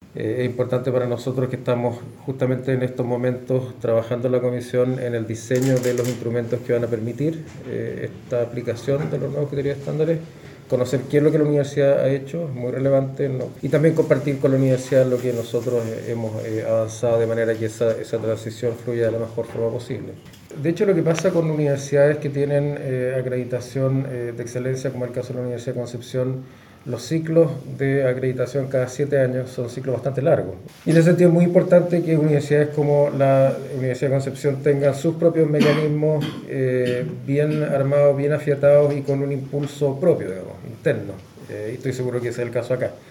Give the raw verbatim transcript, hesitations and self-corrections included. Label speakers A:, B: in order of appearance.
A: Eh, es importante para nosotros que estamos justamente en estos momentos trabajando en la comisión en el diseño de los instrumentos que van a permitir eh, esta aplicación de los nuevos criterios estándares, conocer qué es lo que la universidad ha hecho, es muy relevante, ¿no? Y también compartir con la universidad lo que nosotros eh, hemos eh, avanzado de manera que esa, esa transición fluya de la mejor forma posible. De hecho, lo que pasa con universidades que tienen eh, acreditación eh, de excelencia, como el caso de la Universidad de Concepción, los ciclos de acreditación cada siete años son ciclos bastante largos. Y en ese sentido es muy importante que universidades como la Universidad de Concepción tengan sus propios mecanismos eh, bien armados, bien afiatados y con un impulso propio, digamos, interno. Eh, y estoy seguro que ese es el caso acá.